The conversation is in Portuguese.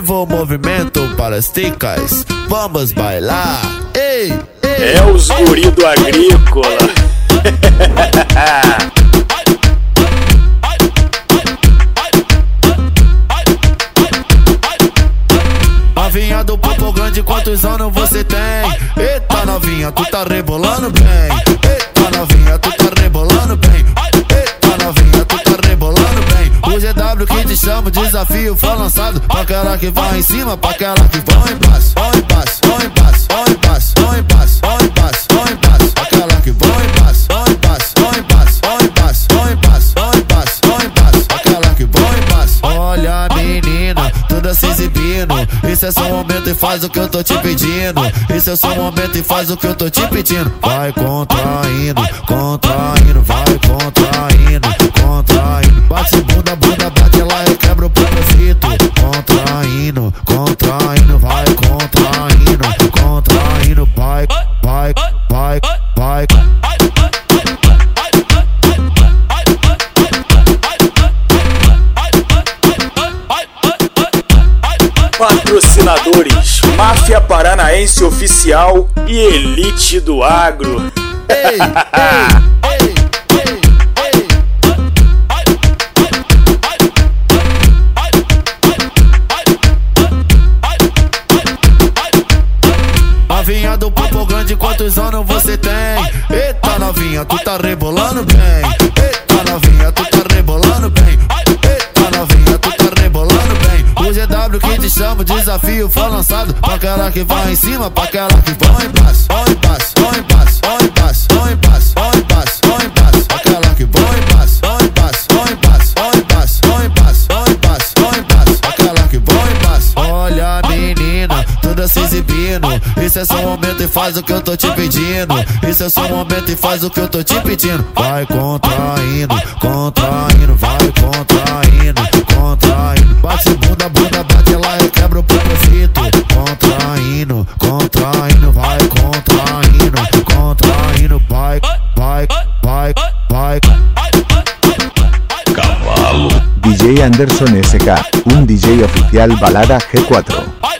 novo movimento para as ticas, vamos bailar. Ei, ei. É os guri do agrícola. Novinha do popo grande, quantos anos você tem? Eita novinha, tu tá rebolando bem. Eita novinha, tu tá rebolando bem. Eita novinha, tu tá rebolando bem. O GW que te chama, o desafio foi lançado. Pra aquela que vai em cima, pra aquela que vai em baixo. Vai em baixo, vai em baixo, vai em baixo, vai em baixo, vai em baixo, vai em baixo. Aquela que vai em baixo, vai em baixo, vai em baixo, vai em baixo, vai em baixo, vai em baixo, vai em baixo. Aquela que vai em baixo. Olha menina, toda se exibindo. Esse é seu momento e faz o que eu tô te pedindo. Esse é seu momento e faz o que eu tô te pedindo. Vai contraindo, contraindo, vai contraindo, contraindo. Bate bunda, bunda, bate lá e quebra o propósito. Contraindo, contraindo, vai contraindo, contraindo, vai, vai, vai, vai. Patrocinadores: Máfia Paranaense Oficial e Elite do Agro. Ei, ei, ei, ei, ei. Novinha do popo grande, quantos anos você tem? Eita novinha, tu tá rebolando bem. Eita novinha, tu tá rebolando bem. Eita novinha, tu tá rebolando bem. O GW que te chama, o desafio foi lançado. Pra aquela que vai em cima, pra aquela que vai embaixo. Vai embaixo, vai embaixo, vai embaixo, vai embaixo, vai embaixo, vai embaixo. Aquela que vai embaixo, vai embaixo, vai embaixo, vai embaixo, vai embaixo, vai embaixo, vai embaixo. Aquela que vai embaixo. Olha menina, toda se exibindo. Esse é seu momento e faz o que eu tô te pedindo. Esse é seu momento e faz o que eu tô te pedindo. Vai contraindo, contraindo, vai contraindo, contraindo. Bate bunda, bunda, bate lá e quebra o propósito. Contraindo, contraindo, vai contraindo, contraindo, vai, vai, vai, vai. Cavalo. DJ Anderson SK, un DJ oficial balada G4.